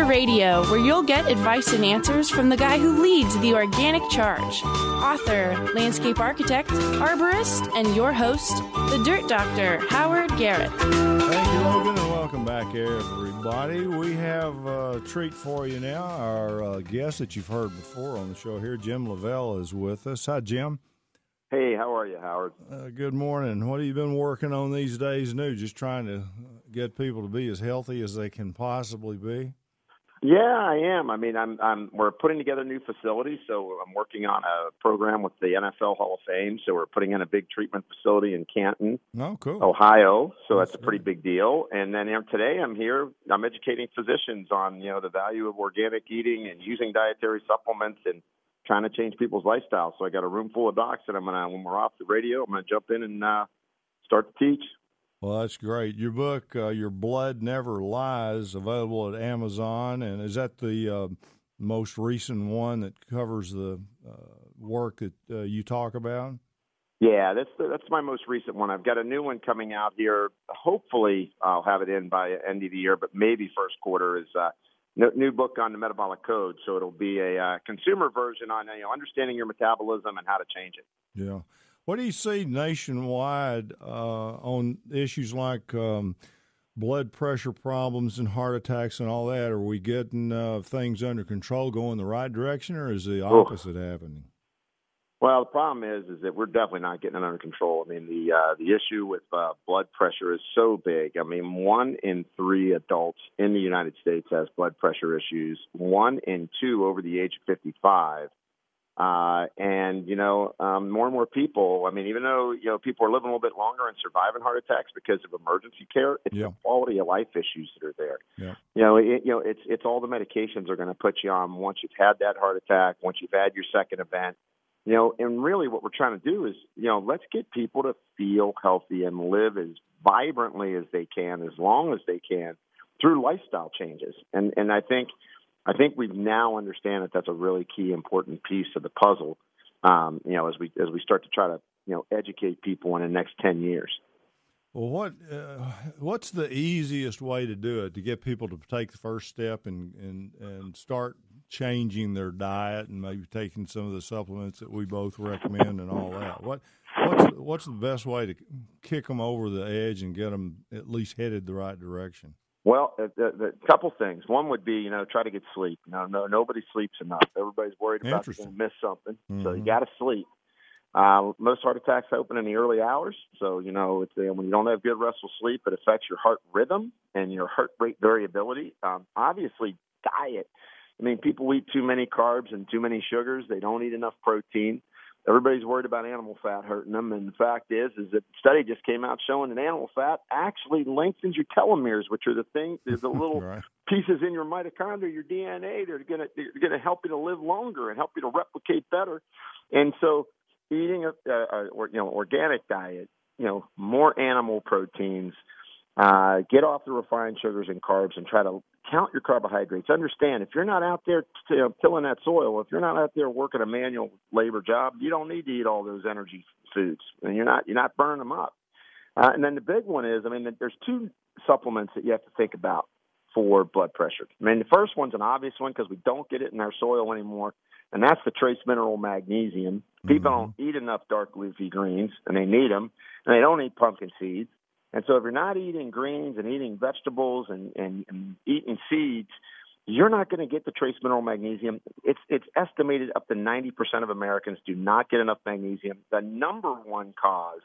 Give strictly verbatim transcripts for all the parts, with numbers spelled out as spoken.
Doctor Radio, where you'll get advice and answers from the guy who leads the organic charge. Author, landscape architect, arborist, and your host, the Dirt Doctor, Howard Garrett. Thank you, Logan, and welcome back, everybody. We have a treat for you now. Our uh, guest that you've heard before on the show here, Jim Lavelle, is with us. Hi, Jim. Hey, how are you, Howard? Uh, good morning. What have you been working on these days new? Just trying to get people to be as healthy as they can possibly be? Yeah, I am. I mean, I'm, I'm, we're putting together new facilities, so I'm working on a program with the N F L Hall of Fame. So we're putting in a big treatment facility in Canton, oh, cool. Ohio. So that's, that's a pretty good. big deal. And then you know, today I'm here, I'm educating physicians on, you know, the value of organic eating and using dietary supplements and trying to change people's lifestyles. So I got a room full of docs, and I'm gonna, when we're off the radio, I'm gonna jump in and uh, start to teach. Well, that's great. Your book, uh, Your Blood Never Lies, available at Amazon, and is that the uh, most recent one that covers the uh, work that uh, you talk about? Yeah, that's the, that's my most recent one. I've got a new one coming out here. Hopefully, I'll have it in by end of the year, but maybe first quarter is uh, no, new book on the metabolic code. So it'll be a uh, consumer version on you know, understanding your metabolism and how to change it. Yeah. What do you see nationwide uh, on issues like um, blood pressure problems and heart attacks and all that? Are we getting uh, things under control, going the right direction, or is the opposite oh. happening? Well, the problem is, is that we're definitely not getting it under control. I mean, the uh, the issue with uh, blood pressure is so big. I mean, one in three adults in the United States has blood pressure issues. One in two over the age of fifty-five. Uh, and, you know, um, more and more people, I mean, even though, you know, people are living a little bit longer and surviving heart attacks because of emergency care, it's yeah. the quality of life issues that are there. Yeah. You know, it, you know, it's, it's all the medications are going to put you on once you've had that heart attack, once you've had your second event, you know, and really what we're trying to do is, you know, let's get people to feel healthy and live as vibrantly as they can, as long as they can through lifestyle changes. And, and I think, I think we now understand that that's a really key, important piece of the puzzle. Um, you know, as we as we start to try to you know educate people in the next ten years. Well, what uh, what's the easiest way to do it to get people to take the first step and, and and start changing their diet and maybe taking some of the supplements that we both recommend and all that? What what's what's the best way to kick them over the edge and get them at least headed the right direction? Well, a, a, a couple things. One would be, you know, try to get sleep. You know, no, nobody sleeps enough. Everybody's worried about you're going to miss something. Mm-hmm. So you got to sleep. Uh, most heart attacks happen in the early hours. So, you know, it's, uh, when you don't have good restful sleep, it affects your heart rhythm and your heart rate variability. Um, obviously, diet. I mean, people eat too many carbs and too many sugars. They don't eat enough protein. Everybody's worried about animal fat hurting them, and the fact is, is that a study just came out showing that animal fat actually lengthens your telomeres, which are the thing, the little right. pieces in your mitochondria, your D N A. They're going to they're going to help you to live longer and help you to replicate better. And so, eating a, a, a or, you know organic diet, you know, more animal proteins, uh, get off the refined sugars and carbs, and try to count your carbohydrates. Understand, if you're not out there you know, tilling that soil, if you're not out there working a manual labor job, you don't need to eat all those energy foods, and you're not you're not burning them up. Uh, and then the big one is, I mean, there's two supplements that you have to think about for blood pressure. I mean, the first one's an obvious one because we don't get it in our soil anymore, and that's the trace mineral magnesium. People mm-hmm. don't eat enough dark leafy greens, and they need them, and they don't eat pumpkin seeds. And so if you're not eating greens and eating vegetables and, and, and eating seeds, you're not going to get the trace mineral magnesium. It's it's estimated up to ninety percent of Americans do not get enough magnesium. The number one cause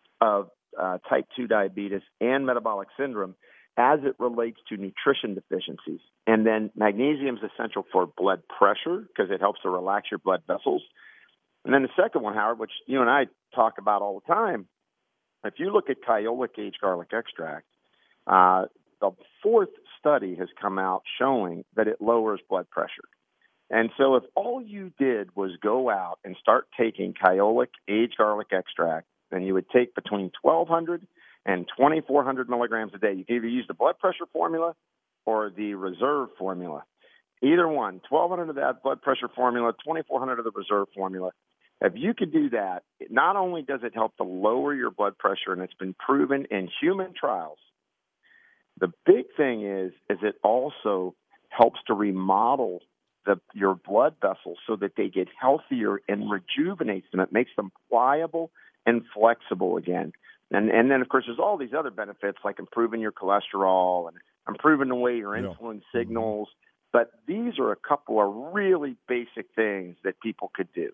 of uh, type two diabetes and metabolic syndrome as it relates to nutrition deficiencies. And then magnesium is essential for blood pressure because it helps to relax your blood vessels. And then the second one, Howard, which you and I talk about all the time, if you look at Kyolic aged garlic extract, uh, the fourth study has come out showing that it lowers blood pressure. And so if all you did was go out and start taking Kyolic aged garlic extract, then you would take between twelve hundred and twenty-four hundred milligrams a day. You can either use the blood pressure formula or the reserve formula. Either one, twelve hundred of that blood pressure formula, twenty-four hundred of the reserve formula. If you could do that, not only does it help to lower your blood pressure, and it's been proven in human trials, the big thing is, is it also helps to remodel the, your blood vessels so that they get healthier and rejuvenates them. It makes them pliable and flexible again. And and then, of course, there's all these other benefits like improving your cholesterol and improving the way your yeah. insulin signals. But these are a couple of really basic things that people could do.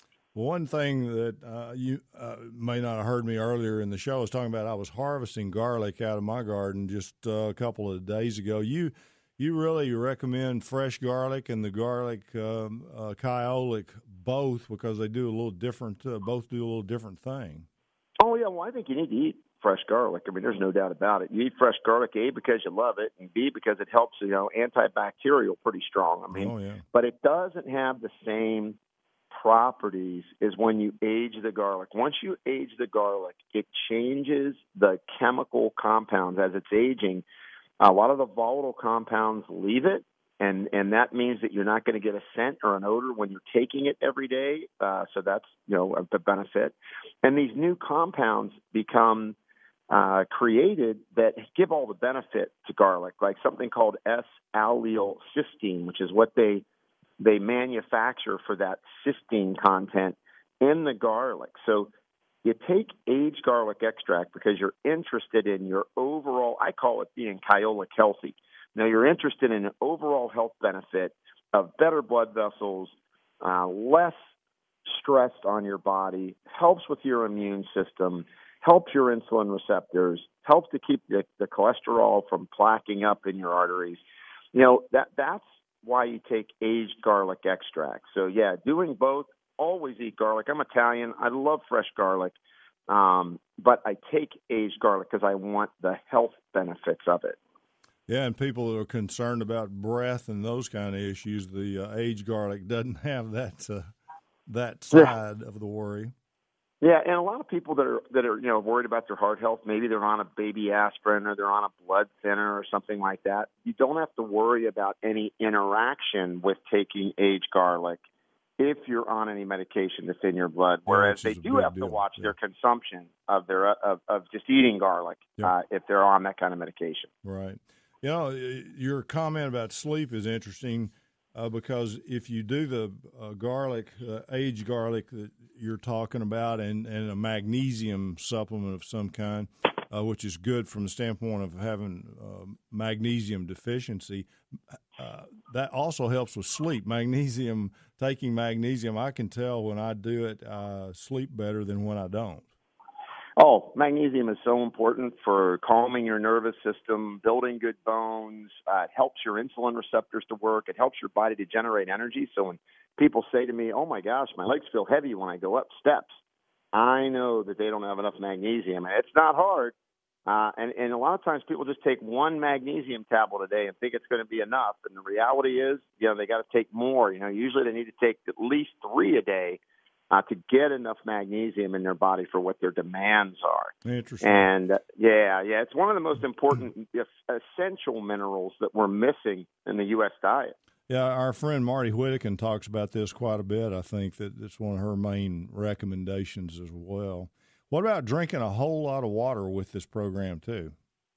One thing that uh, you uh, may not have heard me earlier in the show, I was talking about I was harvesting garlic out of my garden just uh, a couple of days ago. You you really recommend fresh garlic and the garlic um, uh, kyolic both because they do a little different, uh, both do a little different thing. Oh, yeah, well, I think you need to eat fresh garlic. I mean, there's no doubt about it. You eat fresh garlic, A, because you love it, and B, because it helps, you know, antibacterial pretty strong. I mean, oh, yeah. But it doesn't have the same properties as when you age the garlic. Once you age the garlic, it changes the chemical compounds as it's aging. A lot of the volatile compounds leave it, and, and that means that you're not going to get a scent or an odor when you're taking it every day. Uh, so that's, you know, the benefit. And these new compounds become uh, created that give all the benefit to garlic, like something called S-allylcysteine, which is what they they manufacture for that cysteine content in the garlic. So you take aged garlic extract because you're interested in your overall, I call it being kyolic healthy. Now, you're interested in an overall health benefit of better blood vessels, uh, less stressed on your body, helps with your immune system, helps your insulin receptors, helps to keep the, the cholesterol from plaquing up in your arteries. You know, that that's why you take aged garlic extract. So, yeah, doing both, always eat garlic. I'm Italian. I love fresh garlic, um, but I take aged garlic because I want the health benefits of it. Yeah, and people that are concerned about breath and those kind of issues, the uh, aged garlic doesn't have that uh, that side yeah. of the worry. Yeah, and a lot of people that are that are you know worried about their heart health, maybe they're on a baby aspirin or they're on a blood thinner or something like that. You don't have to worry about any interaction with taking aged garlic if you're on any medication that's in your blood. Whereas yeah, they do have deal. to watch yeah. their consumption of their of, of just eating garlic yeah. uh, if they're on that kind of medication. Right. You know, your comment about sleep is interesting uh, because if you do the uh, garlic, uh, aged garlic that you're talking about, and, and a magnesium supplement of some kind, uh, which is good from the standpoint of having uh, magnesium deficiency, uh, that also helps with sleep. Magnesium, taking magnesium, I can tell when I do it, I sleep better than when I don't. Oh, magnesium is so important for calming your nervous system, building good bones. Uh, it helps your insulin receptors to work. It helps your body to generate energy. So when people say to me, oh, my gosh, my legs feel heavy when I go up steps, I know that they don't have enough magnesium. And it's not hard. Uh, and, and a lot of times people just take one magnesium tablet a day and think it's going to be enough. And the reality is, you know, they got to take more. You know, usually they need to take at least three a day Uh, to get enough magnesium in their body for what their demands are. Interesting. And, uh, yeah, yeah, it's one of the most important essential minerals that we're missing in the U S diet. Yeah, our friend Marty Whittakin talks about this quite a bit. I think that it's one of her main recommendations as well. What about drinking a whole lot of water with this program, too?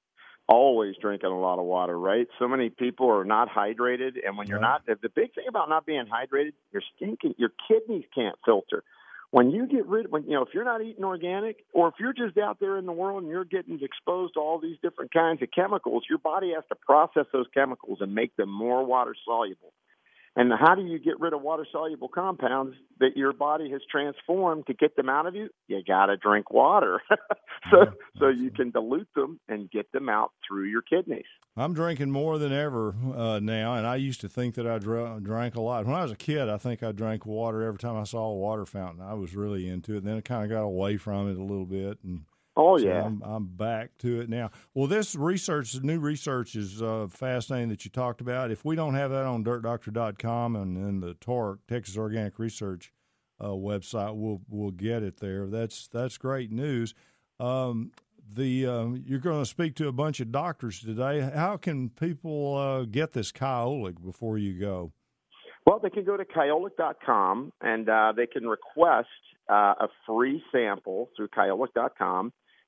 Always drinking a lot of water, right? So many people are not hydrated, and when you're right. not, the big thing about not being hydrated, your skin, can, your kidneys can't filter. When you get rid, when you know, if you're not eating organic, or if you're just out there in the world and you're getting exposed to all these different kinds of chemicals, your body has to process those chemicals and make them more water soluble. And how do you get rid of water-soluble compounds that your body has transformed to get them out of you? You got to drink water so yeah, so you can dilute them and get them out through your kidneys. I'm drinking more than ever uh, now, and I used to think that I dr- drank a lot. When I was a kid, I think I drank water every time I saw a water fountain. I was really into it. And then I kind of got away from it a little bit, and Oh, so yeah. I'm, I'm back to it now. Well, this research, new research is uh, fascinating that you talked about. If we don't have that on dirt doctor dot com and, and the T O R C, Texas Organic Research uh, website, we'll we'll get it there. That's that's great news. Um, the um, you're going to speak to a bunch of doctors today. How can people uh, get this Kyolic before you go? Well, they can go to kyolic dot com and uh, they can request uh, a free sample through kyolic dot com.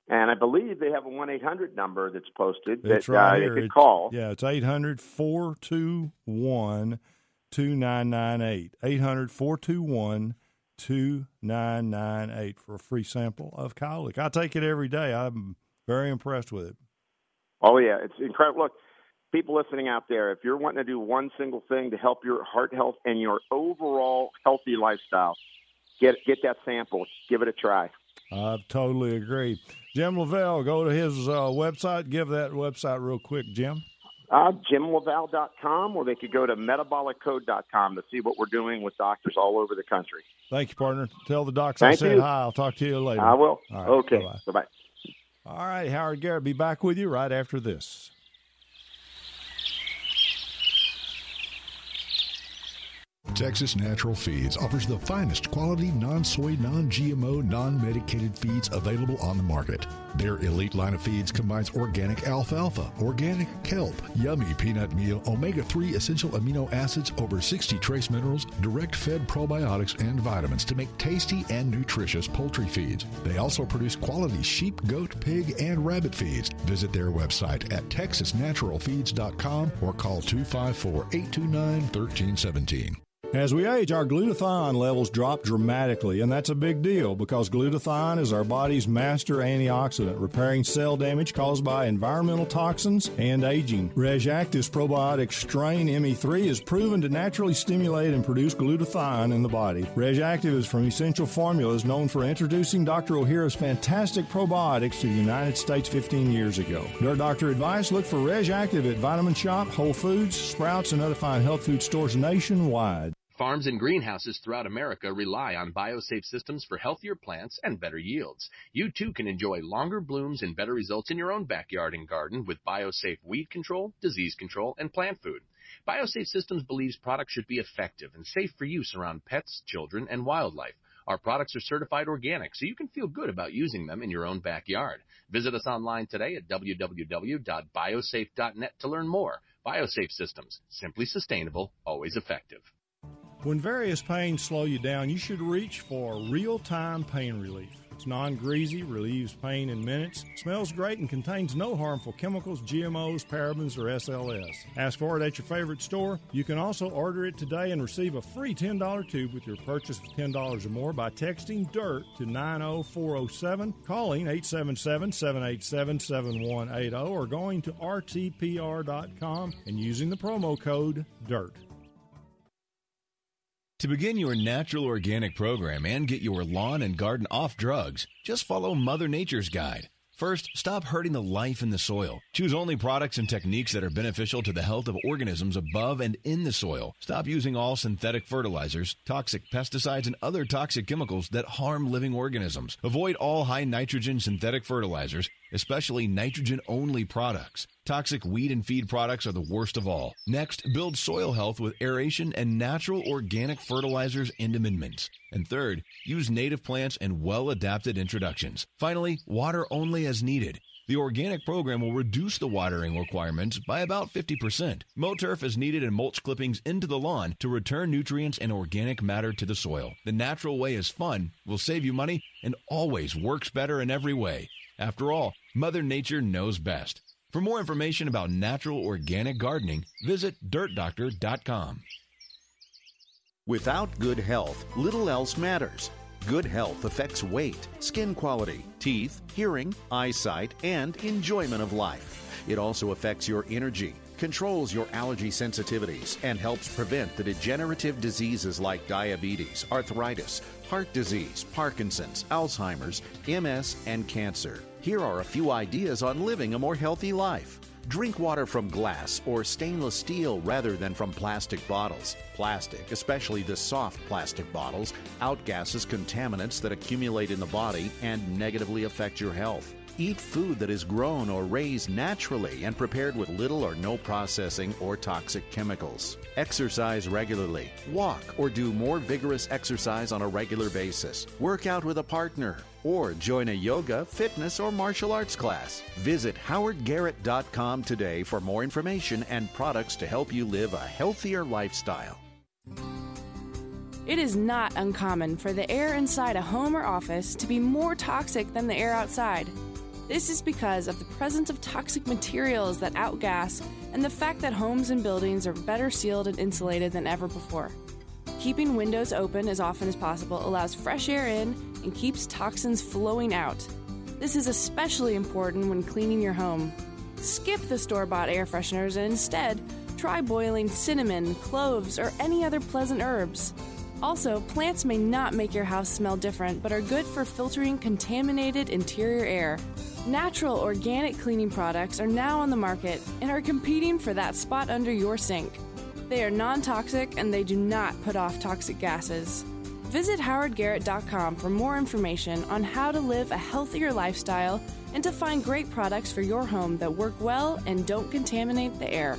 And I believe they have a one eight hundred number that's posted that it's right uh, here. they could it's, call. Yeah, it's eight hundred, four two one, two nine nine eight. eight hundred, four two one, two nine nine eight for a free sample of Cowlick. I take it every day. I'm very impressed with it. Oh, yeah, it's incredible. Look, people listening out there, if you're wanting to do one single thing to help your heart health and your overall healthy lifestyle, get get that sample. Give it a try. I totally agree. Jim Lavelle, go to his uh, website. Give that website real quick, Jim. Uh, jim lavelle dot com, or they could go to metabolic code dot com to see what we're doing with doctors all over the country. Thank you, partner. Tell the docs Thank I said you. hi. I'll talk to you later. I will. All right, okay. Bye-bye. Bye-bye. All right, Howard Garrett, be back with you right after this. Texas Natural Feeds offers the finest quality non-soy, non-G M O, non-medicated feeds available on the market. Their elite line of feeds combines organic alfalfa, organic kelp, yummy peanut meal, omega three essential amino acids, over sixty trace minerals, direct-fed probiotics, and vitamins to make tasty and nutritious poultry feeds. They also produce quality sheep, goat, pig, and rabbit feeds. Visit their website at texas natural feeds dot com or call two five four, eight two nine, one three one seven. As we age, our glutathione levels drop dramatically, and that's a big deal because glutathione is our body's master antioxidant, repairing cell damage caused by environmental toxins and aging. RegActive's probiotic strain M E three is proven to naturally stimulate and produce glutathione in the body. RegActive is from Essential Formulas, known for introducing Doctor Ohhira's fantastic probiotics to the United States fifteen years ago. Your doctor advice, look for RegActive at Vitamin Shop, Whole Foods, Sprouts, and other fine health food stores nationwide. Farms and greenhouses throughout America rely on BioSafe systems for healthier plants and better yields. You too can enjoy longer blooms and better results in your own backyard and garden with BioSafe weed control, disease control, and plant food. BioSafe Systems believes products should be effective and safe for use around pets, children, and wildlife. Our products are certified organic, so you can feel good about using them in your own backyard. Visit us online today at w w w dot biosafe dot net to learn more. BioSafe Systems, simply sustainable, always effective. When various pains slow you down, you should reach for real-time pain relief. It's non-greasy, relieves pain in minutes, smells great, and contains no harmful chemicals, G M Os, parabens, or S L S. Ask for it at your favorite store. You can also order it today and receive a free ten dollar tube with your purchase of ten dollars or more by texting DIRT to nine oh four oh seven, calling eight seven seven, seven eight seven, seven one eight zero, or going to r t p r dot com and using the promo code DIRT. To begin your natural organic program and get your lawn and garden off drugs, just follow Mother Nature's guide. First, stop hurting the life in the soil. Choose only products and techniques that are beneficial to the health of organisms above and in the soil. Stop using all synthetic fertilizers, toxic pesticides, and other toxic chemicals that harm living organisms. Avoid all high nitrogen synthetic fertilizers, especially nitrogen-only products. Toxic weed and feed products are the worst of all. Next, build soil health with aeration and natural organic fertilizers and amendments. And third, use native plants and well-adapted introductions. Finally, water only as needed. The organic program will reduce the watering requirements by about fifty percent. Mow turf is needed and mulch clippings into the lawn to return nutrients and organic matter to the soil. The natural way is fun, will save you money, and always works better in every way. After all, Mother Nature knows best. For more information about natural organic gardening, visit dirt doctor dot com. Without good health, little else matters. Good health affects weight, skin quality, teeth, hearing, eyesight, and enjoyment of life. It also affects your energy, controls your allergy sensitivities, and helps prevent the degenerative diseases like diabetes, arthritis, heart disease, Parkinson's, Alzheimer's, M S, and cancer. Here are a few ideas on living a more healthy life. Drink water from glass or stainless steel rather than from plastic bottles. Plastic, especially the soft plastic bottles, outgasses contaminants that accumulate in the body and negatively affect your health. Eat food that is grown or raised naturally and prepared with little or no processing or toxic chemicals. Exercise regularly. Walk or do more vigorous exercise on a regular basis. Work out with a partner or join a yoga, fitness, or martial arts class. Visit howard garrett dot com today for more information and products to help you live a healthier lifestyle. It is not uncommon for the air inside a home or office to be more toxic than the air outside. This is because of the presence of toxic materials that outgas and the fact that homes and buildings are better sealed and insulated than ever before. Keeping windows open as often as possible allows fresh air in and keeps toxins flowing out. This is especially important when cleaning your home. Skip the store-bought air fresheners and instead try boiling cinnamon, cloves, or any other pleasant herbs. Also, plants may not make your house smell different, but are good for filtering contaminated interior air. Natural organic cleaning products are now on the market and are competing for that spot under your sink. They are non-toxic and they do not put off toxic gases. Visit howard garrett dot com for more information on how to live a healthier lifestyle and to find great products for your home that work well and don't contaminate the air.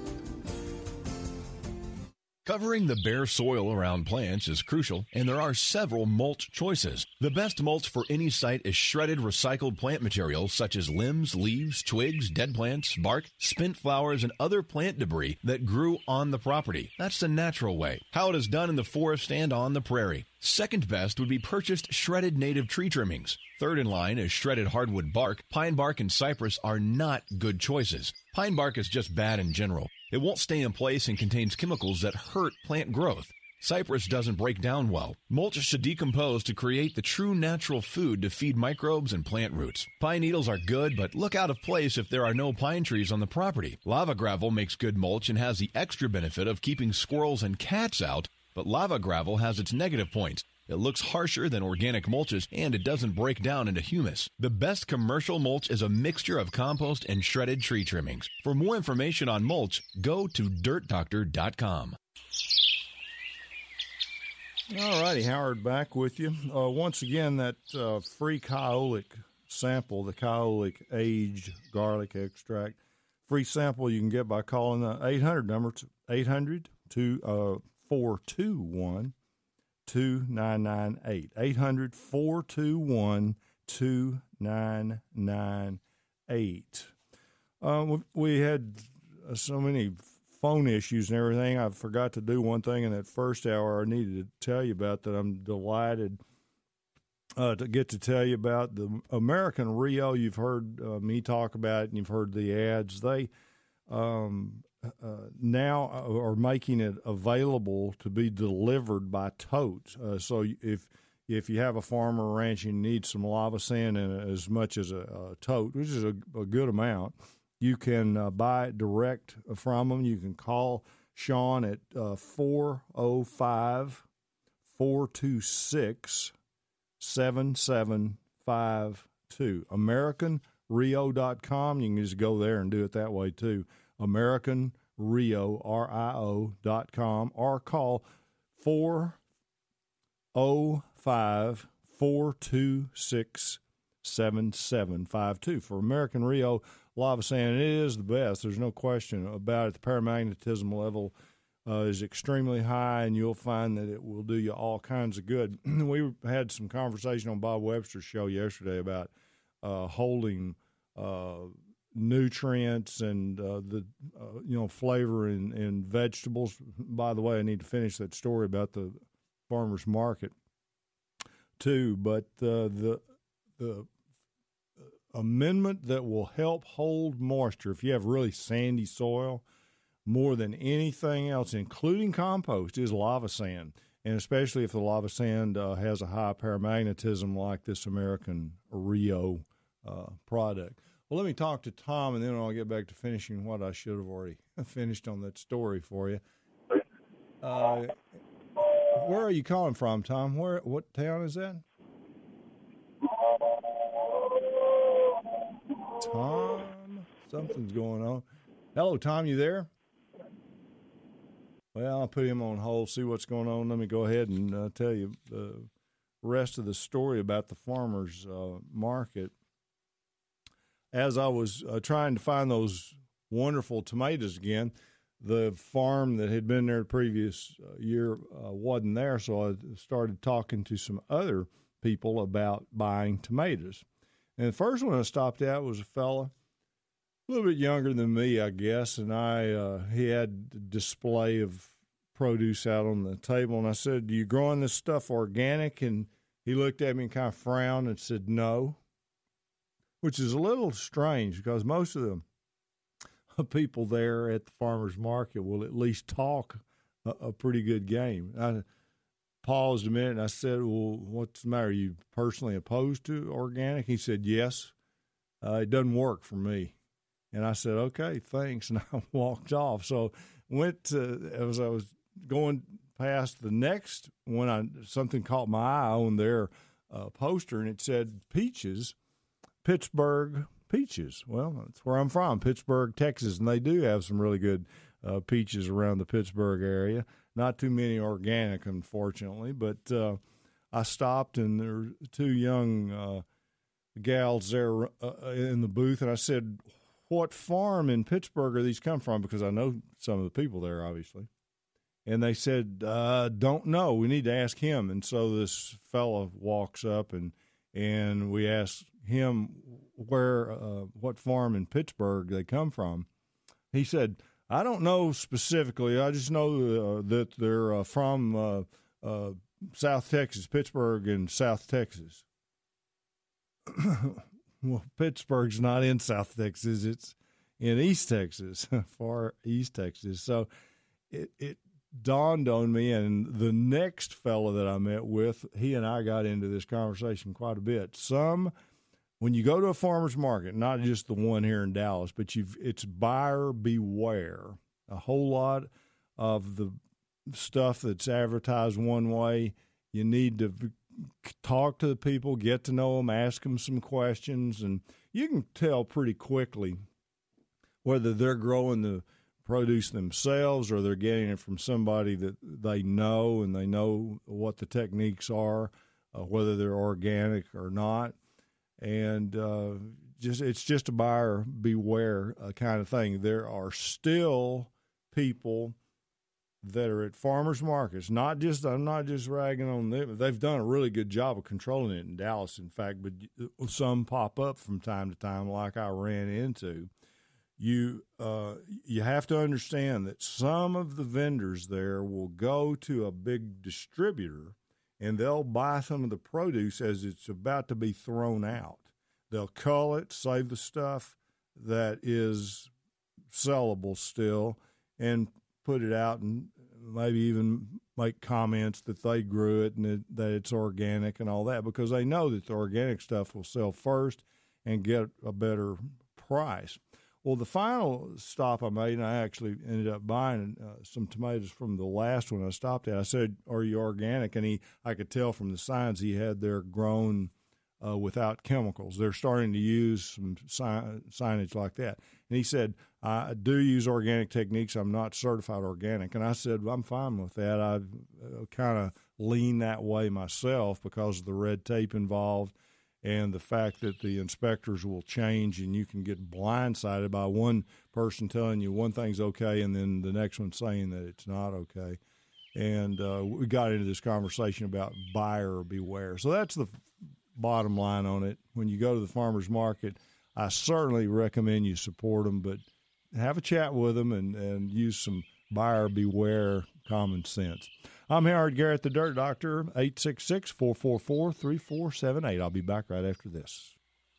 Covering the bare soil around plants is crucial, and there are several mulch choices. The best mulch for any site is shredded recycled plant materials such as limbs, leaves, twigs, dead plants, bark, spent flowers, and other plant debris that grew on the property. That's the natural way, how it is done in the forest and on the prairie. Second best would be purchased shredded native tree trimmings. Third in line is shredded hardwood bark. Pine bark and cypress are not good choices. Pine bark is just bad in general. It won't stay in place and contains chemicals that hurt plant growth. Cypress doesn't break down well. Mulch should decompose to create the true natural food to feed microbes and plant roots. Pine needles are good, but look out of place if there are no pine trees on the property. Lava gravel makes good mulch and has the extra benefit of keeping squirrels and cats out, but lava gravel has its negative points. It looks harsher than organic mulches, and it doesn't break down into humus. The best commercial mulch is a mixture of compost and shredded tree trimmings. For more information on mulch, go to dirt doctor dot com. All righty, Howard, back with you. Uh, once again, that uh, free Kyolic sample, the Kyolic aged garlic extract, free sample you can get by calling the eight hundred number, eight hundred, four two one, two nine nine eight. eight hundred, four two one, two nine nine eight. Uh, we had so many phone issues and everything. I forgot to do one thing in that first hour I needed to tell you about that I'm delighted uh, to get to tell you about. The American Rio, you've heard uh, me talk about it and you've heard the ads. They um, uh, now are making it available to be delivered by totes. Uh, so if if you have a farm or ranch and you need some lava sand in it as much as a, a tote, which is a, a good amount, you can uh, buy it direct from them. You can call Sean at uh, four oh five, four two six, seven seven five two. American Rio dot com. You can just go there and do it that way too. American Rio, R I O dot com, or call four oh five, four two six, seven seven five two. For American Rio lava sand, it is the best. There's no question about it. The paramagnetism level uh, is extremely high, and you'll find that it will do you all kinds of good. We had some conversation on Bob Webster's show yesterday about uh, holding uh, nutrients and uh, the uh, you know flavor in, in vegetables. By the way, I need to finish that story about the farmers market too. But uh, the the amendment that will help hold moisture if you have really sandy soil more than anything else, including compost, is lava sand. And especially if the lava sand uh, has a high paramagnetism like this American Rio uh, product. Well, let me talk to Tom, and then I'll get back to finishing what I should have already finished on that story for you. Uh, where are you calling from, Tom? Where? What town is that? Tom, something's going on. Hello, Tom, you there? Well, I'll put him on hold, see what's going on. Let me go ahead and uh, tell you the rest of the story about the farmers uh, market. As I was uh, trying to find those wonderful tomatoes again, the farm that had been there the previous uh, year uh, wasn't there, so I started talking to some other people about buying tomatoes. And the first one I stopped at was a fella a little bit younger than me, I guess, and I uh, he had a display of produce out on the table, and I said, "Do you growing this stuff organic?" And he looked at me and kind of frowned and said, "No." which is a little strange because most of the people there at the farmers market will at least talk a, a pretty good game. I paused a minute and I said, well, what's the matter? Are you personally opposed to organic? He said, yes. Uh, it doesn't work for me. And I said, okay, thanks. And I walked off. So went to, as I was going past the next one, I, something caught my eye on their uh, poster, and it said peaches, Pittsburgh peaches. Well, that's where I'm from, Pittsburgh, Texas, and they do have some really good uh, peaches around the Pittsburgh area. Not too many organic, unfortunately, but uh, I stopped, and there were two young uh, gals there uh, in the booth, and I said, what farm in Pittsburgh are these come from? Because I know some of the people there, obviously. And they said, uh, don't know. We need to ask him. And so this fella walks up, and and we asked him where, uh, what farm in Pittsburgh they come from. He said, I don't know specifically. I just know uh, that they're uh, from uh, uh, South Texas, Pittsburgh and South Texas. Well, Pittsburgh's not in South Texas. It's in East Texas, far East Texas. So it, it dawned on me, and the next fellow that I met with, he and I got into this conversation quite a bit. Some, when you go to a farmer's market, not just the one here in Dallas, but you've, it's buyer beware. A whole lot of the stuff that's advertised one way, you need to talk to the people, get to know them, ask them some questions, and you can tell pretty quickly whether they're growing the produce themselves or they're getting it from somebody that they know and they know what the techniques are, uh, whether they're organic or not. And uh, just it's just a buyer beware uh, kind of thing. There are still people that are at farmers markets, not just, I'm not just ragging on them. They've done a really good job of controlling it in Dallas, in fact, but some pop up from time to time like I ran into. You uh, you have to understand that some of the vendors there will go to a big distributor and they'll buy some of the produce as it's about to be thrown out. They'll cull it, save the stuff that is sellable still, and put it out and maybe even make comments that they grew it and it, that it's organic and all that, because they know that the organic stuff will sell first and get a better price. Well, the final stop I made, and I actually ended up buying uh, some tomatoes from the last one I stopped at. I said, are you organic? And he, I could tell from the signs he had there grown uh, without chemicals. They're starting to use some si- signage like that. And he said, I do use organic techniques. I'm not certified organic. And I said, well, I'm fine with that. I uh, kind of lean that way myself because of the red tape involved and the fact that the inspectors will change and you can get blindsided by one person telling you one thing's okay and then the next one saying that it's not okay. And uh, we got into this conversation about buyer beware. So that's the bottom line on it. When you go to the farmer's market, I certainly recommend you support them, but have a chat with them and, and use some buyer beware common sense. I'm Howard Garrett, the Dirt Doctor, eight six six, four four four, three four seven eight. I'll be back right after this.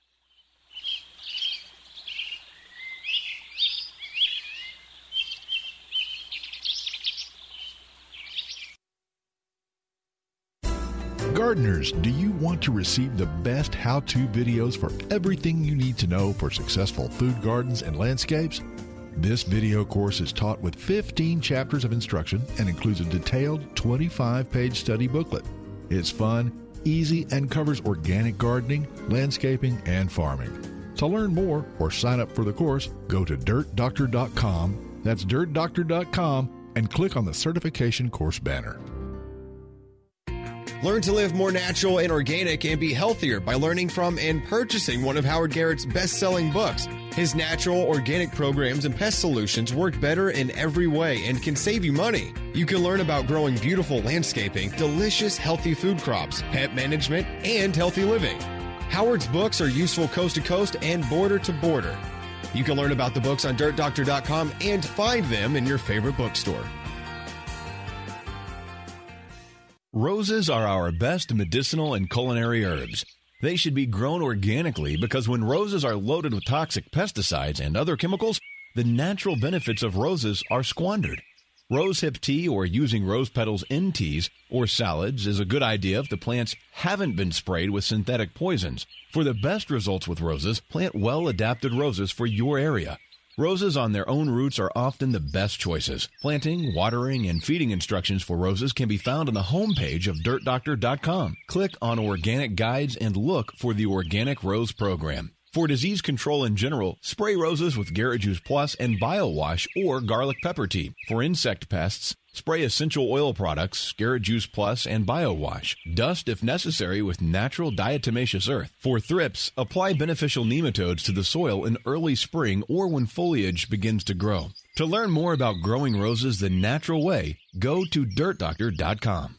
Gardeners, do you want to receive the best how-to videos for everything you need to know for successful food gardens and landscapes? This video course is taught with fifteen chapters of instruction and includes a detailed twenty-five page study booklet. It's fun, easy, and covers organic gardening, landscaping, and farming. To learn more or sign up for the course, go to dirt doctor dot com. That's dirt doctor dot com and click on the certification course banner. Learn to live more natural and organic and be healthier by learning from and purchasing one of Howard Garrett's best-selling books. His natural, organic programs and pest solutions work better in every way and can save you money. You can learn about growing beautiful landscaping, delicious, healthy food crops, pet management, and healthy living. Howard's books are useful coast to coast and border to border. You can learn about the books on dirt doctor dot com and find them in your favorite bookstore. Roses are our best medicinal and culinary herbs. They should be grown organically because when roses are loaded with toxic pesticides and other chemicals, the natural benefits of roses are squandered. Rosehip tea or using rose petals in teas or salads is a good idea if the plants haven't been sprayed with synthetic poisons. For the best results with roses, plant well-adapted roses for your area. Roses on their own roots are often the best choices. Planting, watering, and feeding instructions for roses can be found on the homepage of dirt doctor dot com. Click on Organic Guides and look for the Organic Rose Program. For disease control in general, spray roses with Garrett Juice Plus and BioWash or garlic pepper tea. For insect pests, spray essential oil products, Garrett Juice Plus and BioWash. Dust if necessary with natural diatomaceous earth. For thrips, apply beneficial nematodes to the soil in early spring or when foliage begins to grow. To learn more about growing roses the natural way, go to dirt doctor dot com.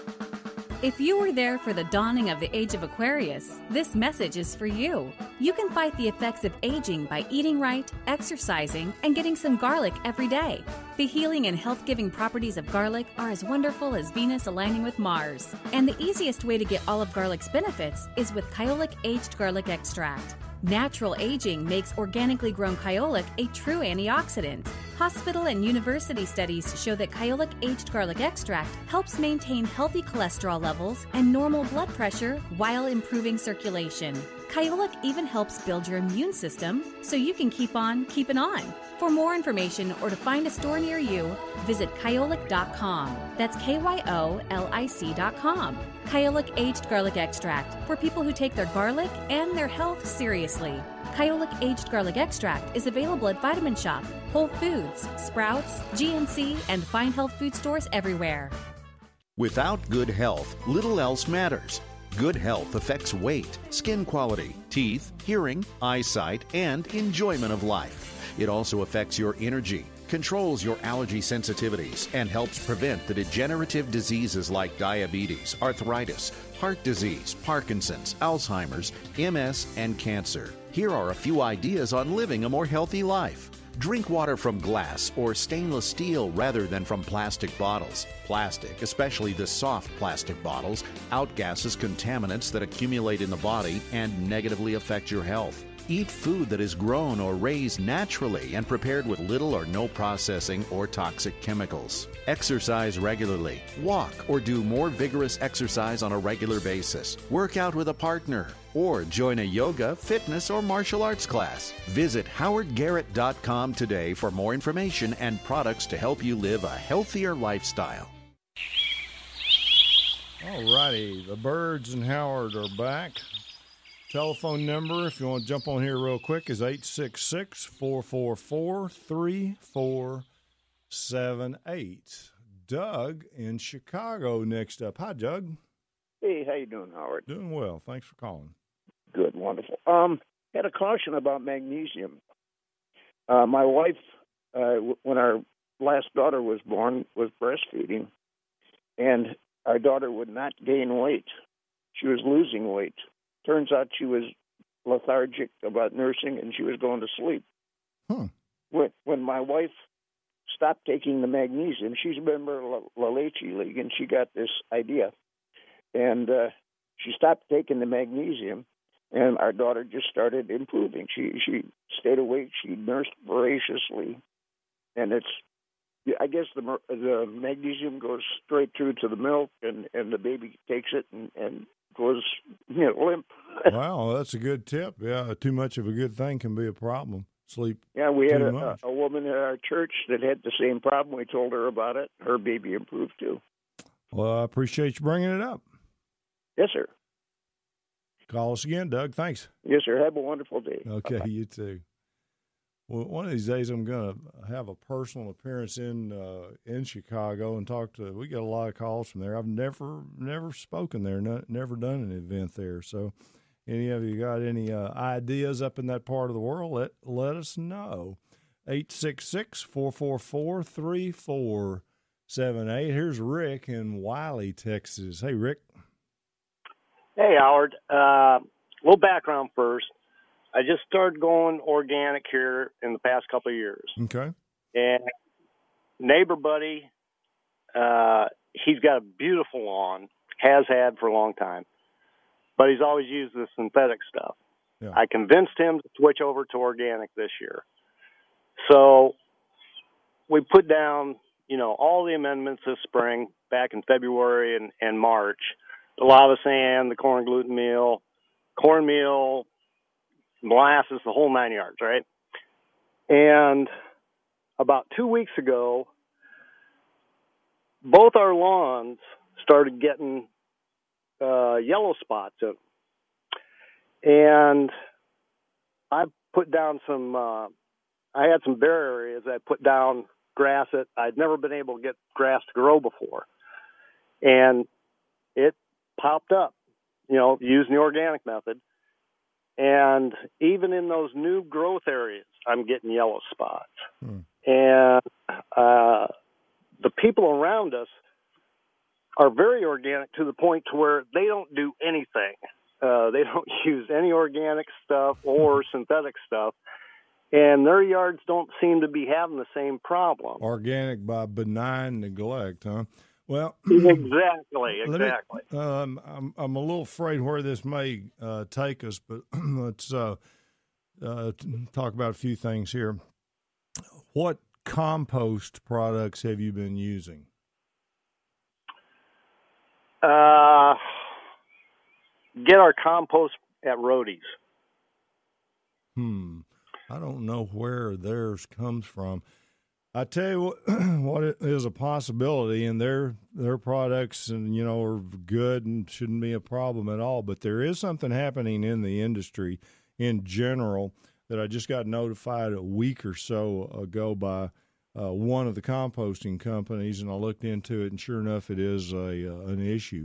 If you were there for the dawning of the age of Aquarius, this message is for you. You can fight the effects of aging by eating right, exercising, and getting some garlic every day. The healing and health-giving properties of garlic are as wonderful as Venus aligning with Mars. And the easiest way to get all of garlic's benefits is with Kyolic Aged Garlic Extract. Natural aging makes organically grown Kyolic a true antioxidant. Hospital and university studies show that Kyolic Aged Garlic Extract helps maintain healthy cholesterol levels and normal blood pressure while improving circulation. Kyolic even helps build your immune system so you can keep on keeping on. For more information or to find a store near you, visit kyolic dot com. That's K Y O L I C dot com. Kyolic Aged Garlic Extract for people who take their garlic and their health seriously. Kyolic Aged Garlic Extract is available at Vitamin Shop, Whole Foods, Sprouts, G N C, and fine health food stores everywhere. Without good health, little else matters. Good health affects weight, skin quality, teeth, hearing, eyesight, and enjoyment of life. It also affects your energy, controls your allergy sensitivities, and helps prevent the degenerative diseases like diabetes, arthritis, heart disease, Parkinson's, Alzheimer's, M S, and cancer. Here are a few ideas on living a more healthy life. Drink water from glass or stainless steel rather than from plastic bottles. Plastic, especially the soft plastic bottles, outgasses contaminants that accumulate in the body and negatively affect your health. Eat food that is grown or raised naturally and prepared with little or no processing or toxic chemicals. Exercise regularly. Walk or do more vigorous exercise on a regular basis. Work out with a partner or join a yoga, fitness, or martial arts class. Visit howard garrett dot com today for more information and products to help you live a healthier lifestyle. All righty, the Birds and Howard are back. Telephone number, if you want to jump on here real quick, is eight six six, four four four, three four seven eight. Doug in Chicago next up. Hi, Doug. Hey, how you doing, Howard? Doing well. Thanks for calling. Good, wonderful. Um, had a caution about magnesium. Uh, my wife, uh, w- when our last daughter was born, was breastfeeding, and our daughter would not gain weight. She was losing weight. Turns out she was lethargic about nursing, and she was going to sleep. Hmm. When, when my wife stopped taking the magnesium, she's a member of La, La Leche League, and she got this idea. And uh, she stopped taking the magnesium, and our daughter just started improving. She she stayed awake. She nursed voraciously, and it's I guess the the magnesium goes straight through to the milk, and, and the baby takes it and, and goes you know limp. Wow, that's a good tip. Yeah, too much of a good thing can be a problem. Sleep. Yeah, we had too a, much. a woman at our church that had the same problem. We told her about it. Her baby improved too. Well, I appreciate you bringing it up. Yes, sir. Call us again, Doug. Thanks. Yes, sir. Have a wonderful day. Okay, Bye-bye. You too. Well, one of these days I'm going to have a personal appearance in uh, in Chicago and talk to. We get a lot of calls from there. I've never never spoken there, no, never done an event there. So, any of you got any uh, ideas up in that part of the world? Let let us know. eight six six, four four four, three four seven eight. Here's Rick in Wiley, Texas. Hey, Rick. Hey, Howard. A uh, little background first. I just started going organic here in the past couple of years. Okay. And neighbor buddy, uh, he's got a beautiful lawn, has had for a long time. but he's always used the synthetic stuff. Yeah. I convinced him to switch over to organic this year. So we put down, you know, all the amendments this spring, back in February and, and March, the lava sand, the corn gluten meal, cornmeal, molasses, the whole nine yards, right? And about two weeks ago, both our lawns started getting uh, yellow spots in them. And I put down some, uh, I had some bare areas I put down grass that I'd never been able to get grass to grow before. And it popped up, you know, using the organic method. And even in those new growth areas, I'm getting yellow spots. Hmm. And uh, the people around us are very organic to the point to where they don't do anything. Uh, they don't use any organic stuff or synthetic stuff, and their yards don't seem to be having the same problem. Organic by benign neglect, huh? Well, exactly, exactly. Me, um, I'm I'm a little afraid where this may uh, take us, but let's uh, uh, talk about a few things here. What compost products have you been using? Uh. Get our compost at Roadie's. Hmm. I don't know where theirs comes from. I tell you what, what is a possibility, and their their products, and you know, are good and shouldn't be a problem at all. But there is something happening in the industry in general that I just got notified a week or so ago by uh, one of the composting companies, and I looked into it, and sure enough, it is a uh, an issue.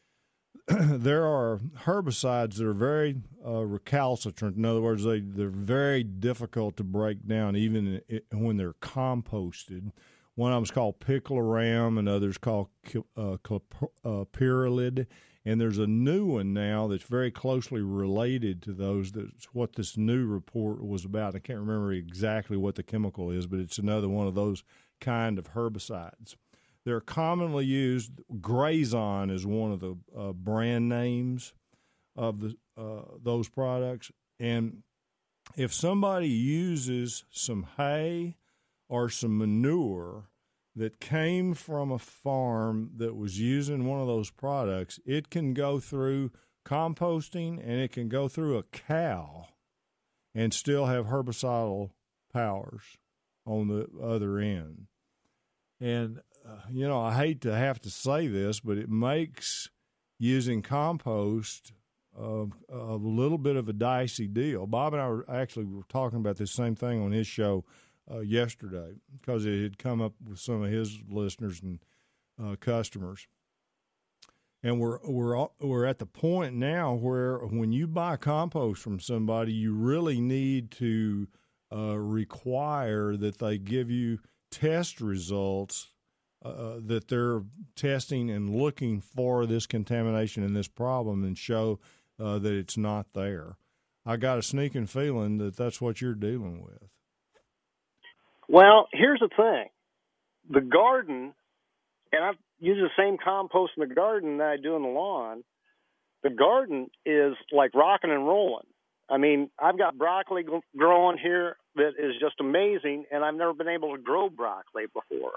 There are herbicides that are very uh, recalcitrant. In other words, they, they're very difficult to break down, even when they're composted. One of them is called picloram, and others called uh, clopyralid. And there's a new one now that's very closely related to those. That's what this new report was about. I can't remember exactly what the chemical is, but it's another one of those kind of herbicides. They're commonly used. Grazon is one of the uh, brand names of the uh, those products. And if somebody uses some hay or some manure that came from a farm that was using one of those products, it can go through composting and it can go through a cow and still have herbicidal powers on the other end. And Uh, you know, I hate to have to say this, but it makes using compost uh, a little bit of a dicey deal. Bob and I were actually were talking about this same thing on his show uh, yesterday because it had come up with some of his listeners and uh, customers. And we're we're we're at the point now where when you buy compost from somebody, you really need to uh, require that they give you test results. Uh, that they're testing and looking for this contamination and this problem and show uh, that it's not there. I got a sneaking feeling that that's what you're dealing with. Well, here's the thing. The garden, and I've used the same compost in the garden that I do in the lawn, the garden is like rocking and rolling. I mean, I've got broccoli growing here that is just amazing, and I've never been able to grow broccoli before.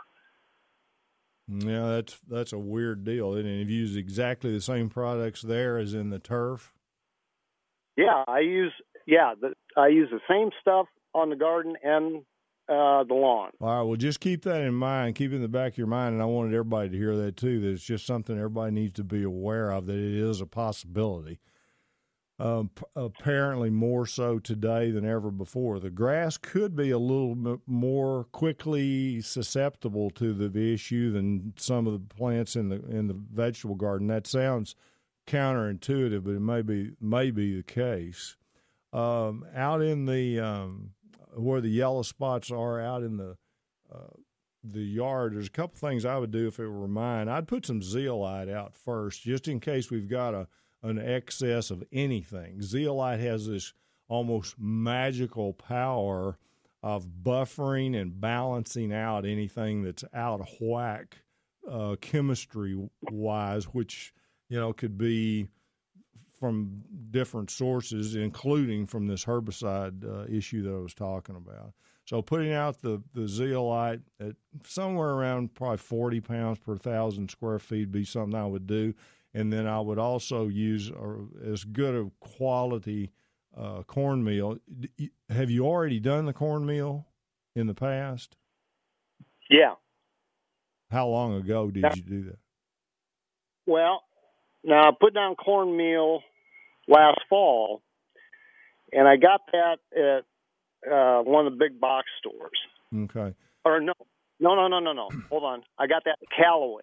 Yeah, that's that's a weird deal. And have you used exactly the same products there as in the turf? Yeah, I use yeah, the, I use the same stuff on the garden and uh, the lawn. All right, well, just keep that in mind. Keep it in the back of your mind, and I wanted everybody to hear that too. That it's just something everybody needs to be aware of. That it is a possibility. Um, p- apparently more so today than ever before. The grass could be a little bit more quickly susceptible to the issue than some of the plants in the in the vegetable garden. That sounds counterintuitive, but it may be may be the case. Um, out in the um, where the yellow spots are, out in the uh, the yard, there's a couple things I would do if it were mine. I'd put some zeolite out first, just in case we've got a an excess of anything. Zeolite has this almost magical power of buffering and balancing out anything that's out of whack uh, chemistry-wise, which, you know, could be from different sources, including from this herbicide uh, issue that I was talking about. So putting out the, the zeolite at somewhere around probably forty pounds per thousand square feet would be something I would do. And then I would also use uh, as good a quality uh, cornmeal. Have you already done the cornmeal in the past? Yeah. How long ago did yeah. you do that? Well, now I put down cornmeal last fall, and I got that at uh, one of the big box stores. Okay. Or no, no, no, no, no, no. Hold on. I got that at Callaway's,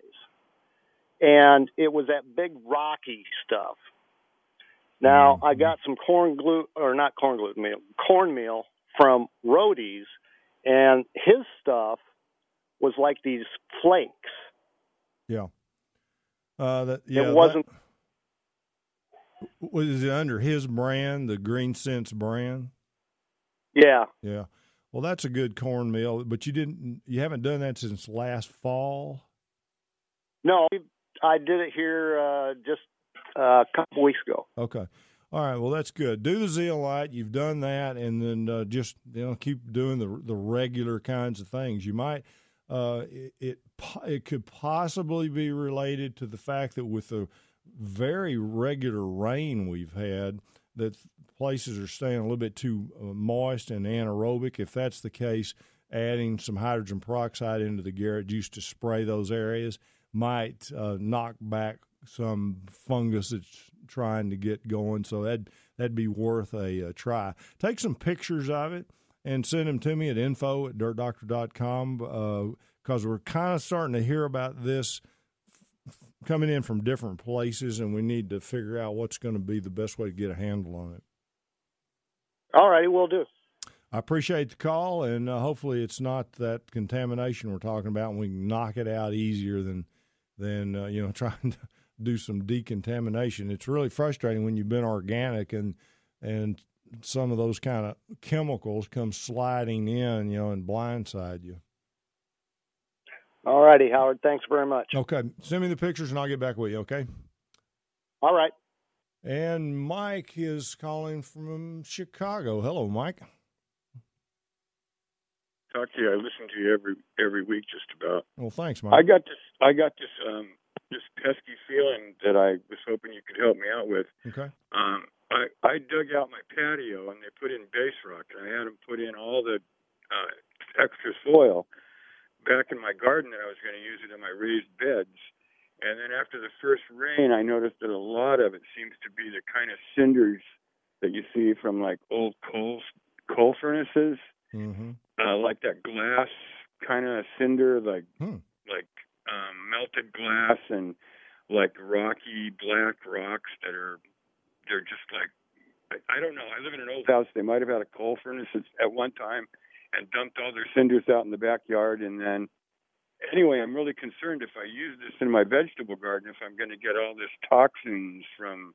and it was that big rocky stuff. Now, I got some corn glue, or not corn glue meal, cornmeal from Roadies, and his stuff was like these flakes. Yeah. Uh, that, yeah, it wasn't. That, was it under his brand, the Green Sense brand? Yeah. Yeah. Well, that's a good cornmeal, but you didn't. You haven't done that since last fall. No, I did it here uh, just uh, a couple weeks ago. Okay. All right. Well, that's good. Do the zeolite. You've done that, and then uh, just you know keep doing the the regular kinds of things. You might. Uh, it, it it could possibly be related to the fact that with the very regular rain we've had, that places are staying a little bit too uh, moist and anaerobic. If that's the case, adding some hydrogen peroxide into the Garrett juice to spray those areas might uh, knock back some fungus that's trying to get going. So that that'd be worth a, a try. Take some pictures of it and send them to me at info at dirt doctor dot com because uh, we're kind of starting to hear about this f- coming in from different places, and we need to figure out what's going to be the best way to get a handle on it. All righty, will do. I appreciate the call, and uh, hopefully it's not that contamination we're talking about, and we can knock it out easier than, than uh, you know, trying to do some decontamination. It's really frustrating when you've been organic and and – some of those kind of chemicals come sliding in, you know, and blindside you. All righty, Howard. Thanks very much. Okay. Send me the pictures and I'll get back with you, okay? All right. And Mike is calling from Chicago. Hello, Mike. Talk to you. I listen to you every every week just about. Well, thanks, Mike. I got this I got this um this pesky feeling that I was hoping you could help me out with. Okay. Um I, I dug out my patio, and they put in base rock, and I had them put in all the uh, extra soil back in my garden that I was going to use it in my raised beds. And then after the first rain, I noticed that a lot of it seems to be the kind of cinders that you see from, like, old coal, coal furnaces, mm-hmm. uh, like that glass kind of cinder, like hmm. like um, melted glass and, like, rocky black rocks that are – they're just like, I, I don't know. I live in an old house. They might have had a coal furnace at one time and dumped all their cinders out in the backyard. And then, anyway, I'm really concerned if I use this in my vegetable garden, if I'm going to get all this toxins from,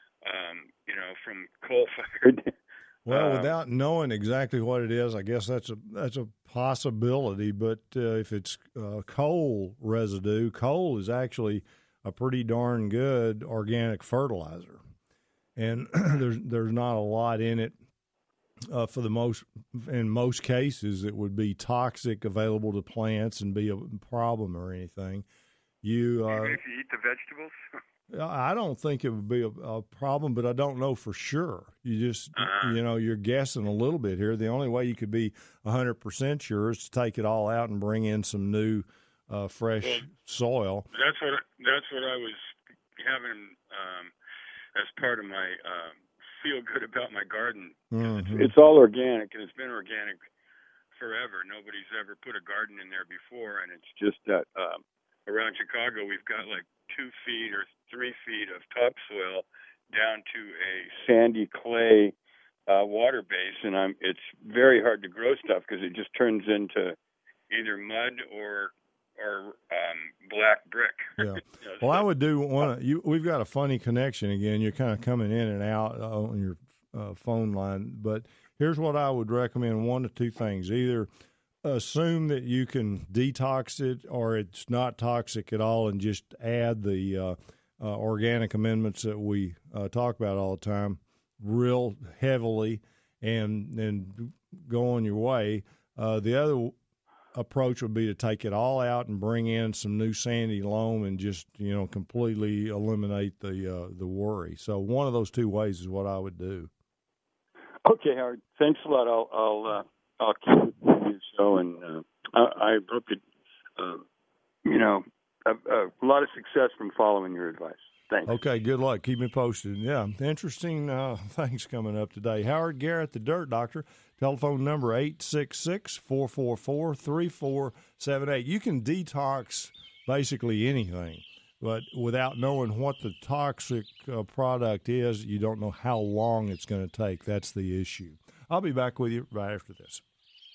um, you know, from coal-fired. Well, um, without knowing exactly what it is, I guess that's a that's a possibility. But uh, if it's uh, coal residue, coal is actually a pretty darn good organic fertilizer. And there's there's not a lot in it uh, for the most in most cases it would be toxic available to plants and be a problem or anything. You uh, if you eat the vegetables, I don't think it would be a, a problem, but I don't know for sure. You just uh-huh. you know you're guessing a little bit here. The only way you could be a hundred percent sure is to take it all out and bring in some new uh, fresh well, soil. That's what that's what I was having. Um, as part of my um, feel good about my garden. Mm-hmm. It's, it's all organic, and it's been organic forever. Nobody's ever put a garden in there before, and it's just that um, around Chicago we've got like two feet or three feet of topsoil down to a sandy clay uh, water base, and I'm, it's very hard to grow stuff because it just turns into either mud or or um, black brick. Yeah. you know, well, so, I would do one. You, we've got a funny connection again. You're kind of coming in and out on your uh, phone line. But here's what I would recommend: one of two things. Either assume that you can detox it, or it's not toxic at all, and just add the uh, uh, organic amendments that we uh, talk about all the time real heavily and and go on your way. Uh, the other approach would be to take it all out and bring in some new sandy loam and just, you know, completely eliminate the uh, the worry. So one of those two ways is what I would do. Okay, Howard. Thanks a lot. I'll I'll uh, I'll keep the show, and uh, I, I hope that uh, you know a, a lot of success from following your advice. Thanks. Okay, good luck. Keep me posted. Yeah, interesting uh, things coming up today. Howard Garrett, the Dirt Doctor. Telephone number eight six six, four four four, three four seven eight. You can detox basically anything, but without knowing what the toxic uh, product is, you don't know how long it's going to take. That's the issue. I'll be back with you right after this.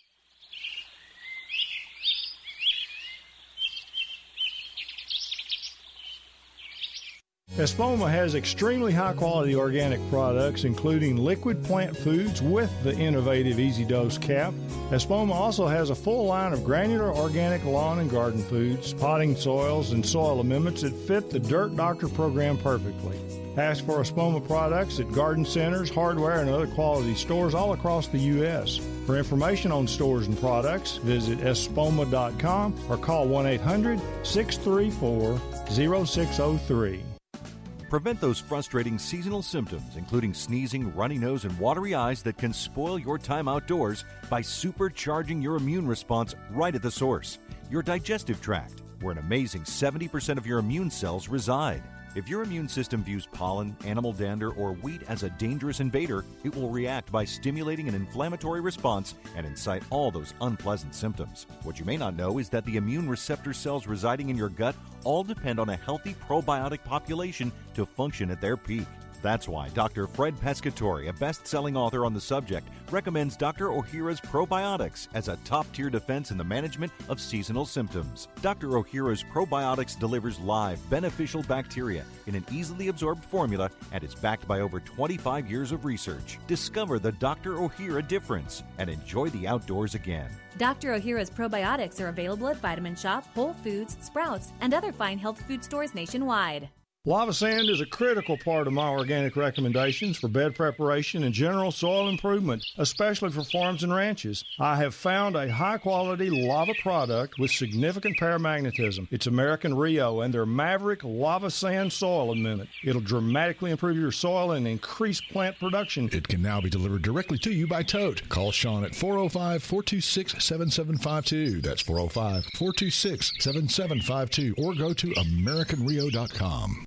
Espoma has extremely high-quality organic products, including liquid plant foods with the innovative Easy Dose cap. Espoma also has a full line of granular organic lawn and garden foods, potting soils, and soil amendments that fit the Dirt Doctor program perfectly. Ask for Espoma products at garden centers, hardware, and other quality stores all across the U S For information on stores and products, visit espoma dot com or call one eight hundred, six three four, zero six zero three. Prevent those frustrating seasonal symptoms, including sneezing, runny nose, and watery eyes that can spoil your time outdoors by supercharging your immune response right at the source, your digestive tract, where an amazing seventy percent of your immune cells reside. If your immune system views pollen, animal dander, or wheat as a dangerous invader, it will react by stimulating an inflammatory response and incite all those unpleasant symptoms. What you may not know is that the immune receptor cells residing in your gut all depend on a healthy probiotic population to function at their peak. That's why Doctor Fred Pescatore, a best-selling author on the subject, recommends Doctor Ohhira's Probiotics as a top-tier defense in the management of seasonal symptoms. Doctor Ohhira's Probiotics delivers live, beneficial bacteria in an easily absorbed formula and is backed by over twenty-five years of research. Discover the Doctor Ohhira difference and enjoy the outdoors again. Doctor Ohhira's Probiotics are available at Vitamin Shop, Whole Foods, Sprouts, and other fine health food stores nationwide. Lava sand is a critical part of my organic recommendations for bed preparation and general soil improvement, especially for farms and ranches. I have found a high-quality lava product with significant paramagnetism. It's American Rio and their Maverick Lava Sand Soil Amendment. It'll dramatically improve your soil and increase plant production. It can now be delivered directly to you by tote. Call Sean at four oh five, four two six, seven seven five two. That's four oh five, four two six, seven seven five two. Or go to american rio dot com.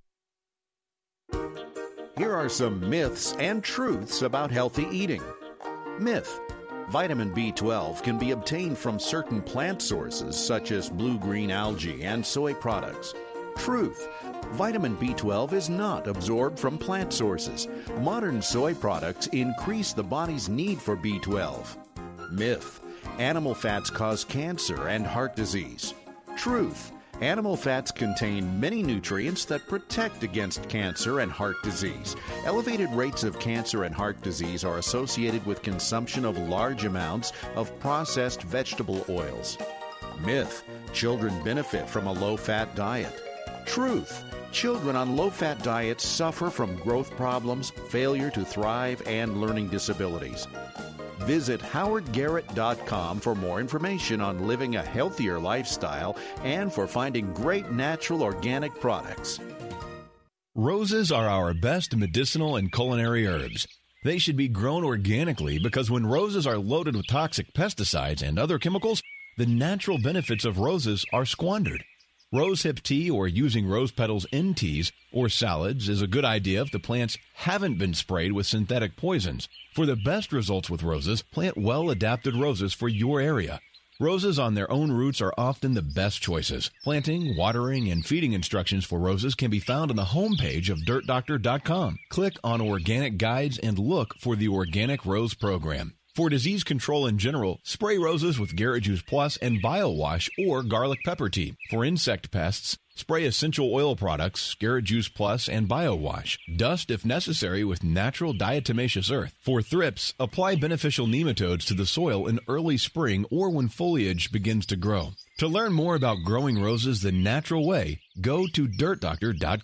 Here are some myths and truths about healthy eating. Myth: vitamin B twelve can be obtained from certain plant sources such as blue-green algae and soy products. Truth: vitamin B twelve is not absorbed from plant sources. Modern soy products increase the body's need for B twelve. Myth: animal fats cause cancer and heart disease. Truth: animal fats contain many nutrients that protect against cancer and heart disease. Elevated rates of cancer and heart disease are associated with consumption of large amounts of processed vegetable oils. Myth: children benefit from a low-fat diet. Truth: children on low-fat diets suffer from growth problems, failure to thrive, and learning disabilities. Visit howard garrett dot com for more information on living a healthier lifestyle and for finding great natural organic products. Roses are our best medicinal and culinary herbs. They should be grown organically because when roses are loaded with toxic pesticides and other chemicals, the natural benefits of roses are squandered. Rosehip tea or using rose petals in teas or salads is a good idea if the plants haven't been sprayed with synthetic poisons. For the best results with roses, plant well-adapted roses for your area. Roses on their own roots are often the best choices. Planting, watering, and feeding instructions for roses can be found on the homepage of dirt doctor dot com. Click on Organic Guides and look for the Organic Rose Program. For disease control in general, spray roses with Garrett Juice Plus and BioWash or garlic pepper tea. For insect pests, spray essential oil products, Garrett Juice Plus and BioWash. Dust if necessary with natural diatomaceous earth. For thrips, apply beneficial nematodes to the soil in early spring or when foliage begins to grow. To learn more about growing roses the natural way, go to dirt doctor dot com.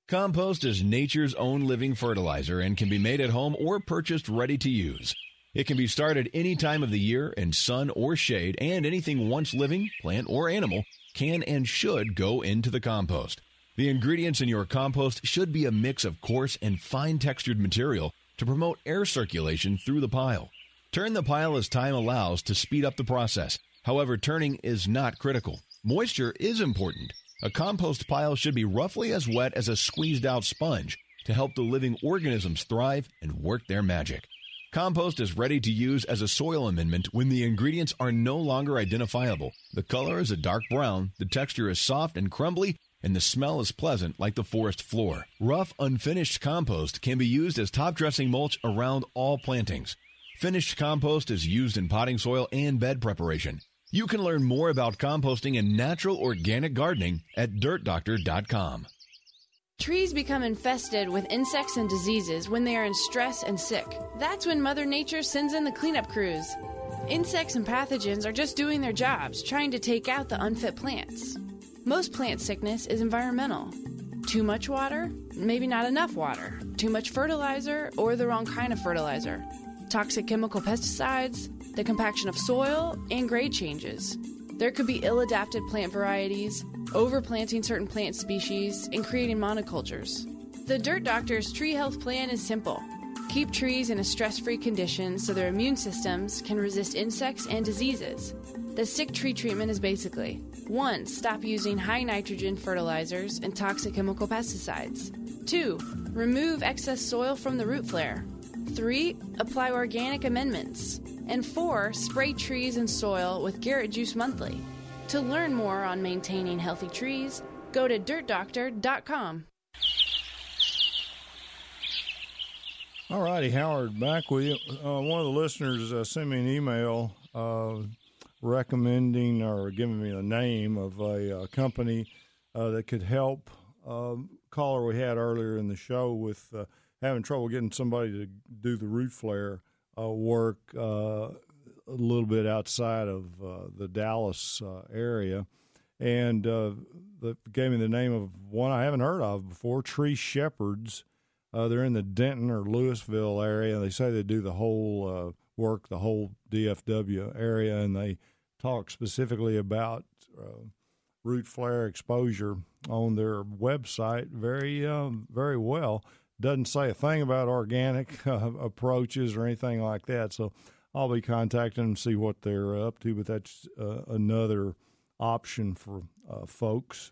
Compost is nature's own living fertilizer and can be made at home or purchased ready to use. It can be started any time of the year in sun or shade, and anything once living, plant or animal, can and should go into the compost. The ingredients in your compost should be a mix of coarse and fine-textured material to promote air circulation through the pile. Turn the pile as time allows to speed up the process. However, turning is not critical. Moisture is important. A compost pile should be roughly as wet as a squeezed-out sponge to help the living organisms thrive and work their magic. Compost is ready to use as a soil amendment when the ingredients are no longer identifiable. The color is a dark brown, the texture is soft and crumbly, and the smell is pleasant like the forest floor. Rough, unfinished compost can be used as top dressing mulch around all plantings. Finished compost is used in potting soil and bed preparation. You can learn more about composting and natural organic gardening at dirt doctor dot com. Trees become infested with insects and diseases when they are in stress and sick. That's when Mother Nature sends in the cleanup crews. Insects and pathogens are just doing their jobs, trying to take out the unfit plants. Most plant sickness is environmental. Too much water, maybe not enough water. Too much fertilizer, or the wrong kind of fertilizer. Toxic chemical pesticides, the compaction of soil, and grade changes. There could be ill-adapted plant varieties, overplanting certain plant species, and creating monocultures. The Dirt Doctor's tree health plan is simple. Keep trees in a stress-free condition so their immune systems can resist insects and diseases. The sick tree treatment is basically: one. Stop using high nitrogen fertilizers and toxic chemical pesticides. two. Remove excess soil from the root flare. three. Apply organic amendments. And four. Spray trees and soil with Garrett Juice Monthly. To learn more on maintaining healthy trees, go to dirt doctor dot com. All righty, Howard, back with you. Uh, one of the listeners uh, sent me an email uh, recommending or giving me the name of a uh, company uh, that could help. Um, caller we had earlier in the show with uh, having trouble getting somebody to do the root flare uh, work uh, a little bit outside of uh, the Dallas uh, area. And uh, the, gave me the name of one I haven't heard of before, Tree Shepherds. Uh, they're in the Denton or Louisville area. They say they do the whole uh, work, the whole D F W area, and they talk specifically about uh, root flare exposure on their website very, um, very well. Doesn't say a thing about organic uh, approaches or anything like that. So I'll be contacting them and see what they're up to, but that's uh, another option for uh, folks.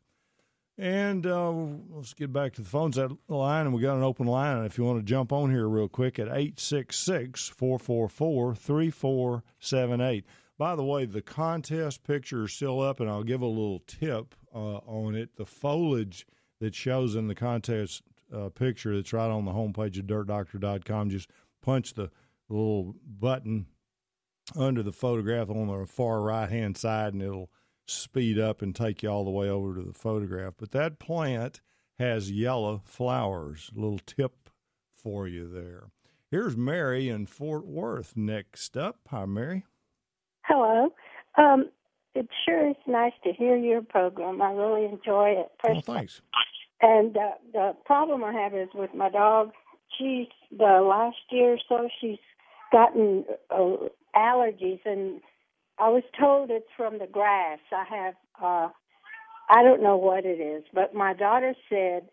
And uh, let's get back to the phones that line, and we got an open line. And if you want to jump on here real quick at eight six six, four four four, three four seven eight. By the way, the contest picture is still up, and I'll give a little tip uh, on it. The foliage that shows in the contest uh, picture that's right on the homepage of dirt doctor dot com, just punch the little button under the photograph on the far right-hand side, and it'll speed up and take you all the way over to the photograph. But that plant has yellow flowers. A little tip for you there. Here's Mary in Fort Worth next up. Hi, Mary. Hello. Um, it sure is nice to hear your program. I really enjoy it. Oh, thanks. And uh, the problem I have is with my dog. She's, the last year or so, she's gotten uh, allergies, and I was told it's from the grass. I have, uh, I don't know what it is, but my daughter said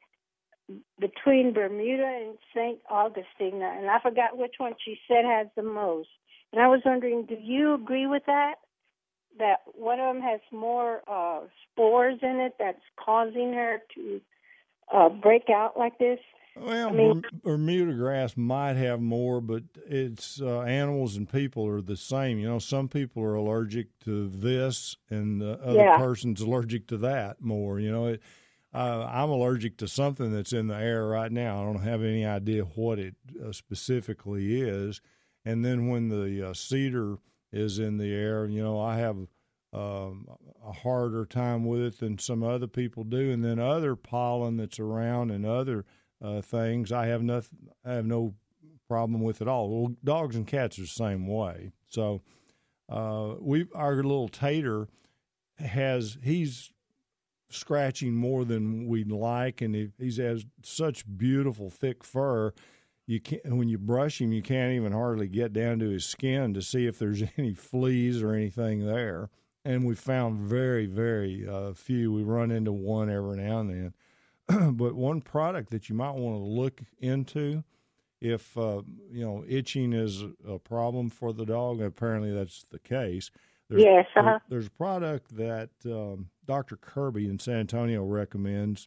between Bermuda and Saint Augustine, and I forgot which one she said has the most. And I was wondering, do you agree with that? That one of them has more uh, spores in it that's causing her to uh, break out like this? Well, I mean, Bermuda grass might have more, but it's uh, animals and people are the same. You know, some people are allergic to this, and the other yeah. person's allergic to that more. You know, it, uh, I'm allergic to something that's in the air right now. I don't have any idea what it uh, specifically is. And then when the uh, cedar is in the air, you know, I have um, a harder time with it than some other people do. And then other pollen that's around and other Uh, things I have nothing, I have no problem with at all. Well, dogs and cats are the same way. So uh, we, our little Tater has, he's scratching more than we'd like, and he, he has such beautiful thick fur. You can't, when you brush him, you can't even hardly get down to his skin to see if there's any fleas or anything there. And we found very, very uh, few. We run into one every now and then. But one product that you might want to look into, if uh, you know itching is a problem for the dog, apparently that's the case. There's, yes, uh-huh. there, there's a product that um, Doctor Kirby in San Antonio recommends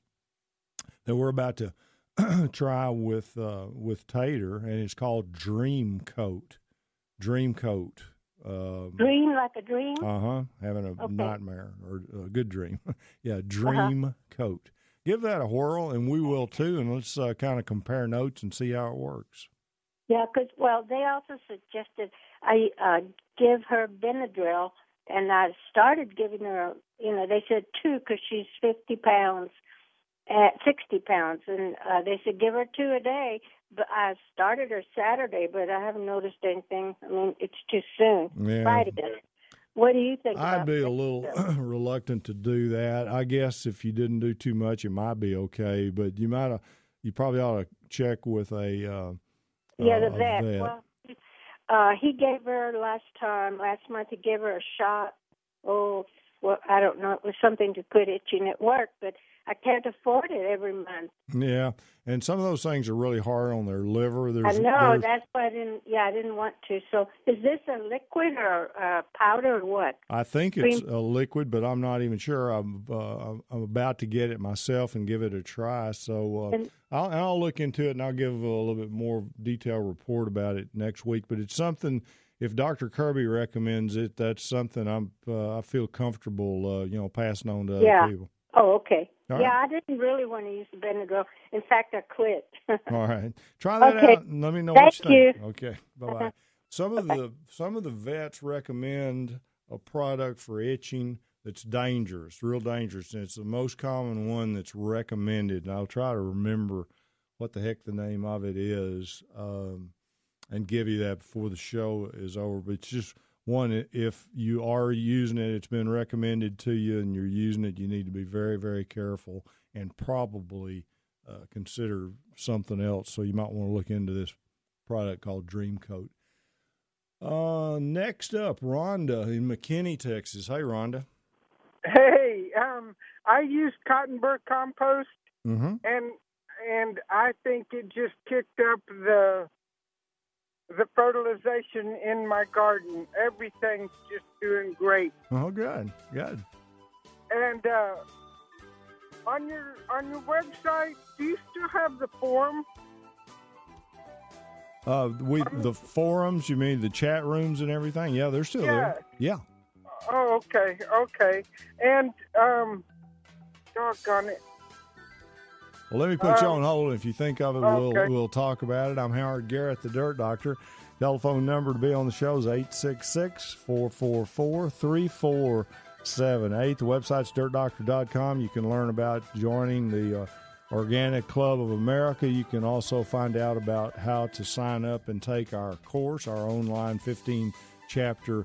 that we're about to try with uh, with Tater, and it's called Dream Coat. Dream Coat. Um, dream like a dream? Uh-huh. Having a okay. nightmare or a good dream. yeah, Dream uh-huh. Coat. Give that a whirl, and we will too, and let's uh, kind of compare notes and see how it works. Yeah, because, well, they also suggested I uh, give her Benadryl, and I started giving her, you know, they said two because she's fifty pounds, at sixty pounds, and uh, they said give her two a day. But I started her Saturday, but I haven't noticed anything. I mean, it's too soon. Yeah. Friday. What do you think? I'd about be that? a little reluctant to do that. I guess if you didn't do too much, it might be okay. But you might, you probably ought to check with a uh, yeah, the uh, vet. vet. Well, uh, he gave her last time, last month. He gave her a shot. Oh, well, I don't know. It was something to quit itching at work, but I can't afford it every month. Yeah, and some of those things are really hard on their liver. There's, I know, there's, that's why I didn't, yeah, I didn't want to. So is this a liquid or a powder or what? I think it's Cream? a liquid, but I'm not even sure. I'm uh, I'm about to get it myself and give it a try. So uh, and, I'll, I'll look into it, and I'll give a little bit more detailed report about it next week. But it's something, if Doctor Kirby recommends it, that's something I'm uh, I feel comfortable, uh, you know, passing on to yeah. other people. Oh, okay. All yeah, right. I didn't really want to use the Benadryl. In fact, I quit. All right, try that okay. out and let me know Thank what you you. think. Okay, bye bye. Some of the some of the vets recommend a product for itching that's dangerous, real dangerous, and it's the most common one that's recommended. And I'll try to remember what the heck the name of it is, um, and give you that before the show is over. But it's just one, if you are using it, it's been recommended to you and you're using it, you need to be very, very careful and probably uh, consider something else. So you might want to look into this product called Dream Coat. Uh, next up, Rhonda in McKinney, Texas. Hey, Rhonda. Hey, um, I used Cottonburg compost, mm-hmm. and and I think it just kicked up the the fertilization in my garden. Everything's just doing great. Oh, good, good. And uh, on your on your website, do you still have the forum? Uh, we the forums. You mean the chat rooms and everything? Yeah, they're still yeah. there. Yeah. Oh, okay, okay. And um, doggone it. Well, let me put you um, on hold. If you think of it, okay. we'll we'll talk about it. I'm Howard Garrett, the Dirt Doctor. Telephone number to be on the show is eight six six, four four four, three four seven eight. The website's dirt doctor dot com. You can learn about joining the uh, Organic Club of America. You can also find out about how to sign up and take our course, our online fifteen-chapter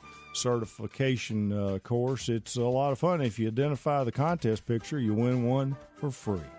certification uh, course. It's a lot of fun. If you identify the contest picture, you win one for free.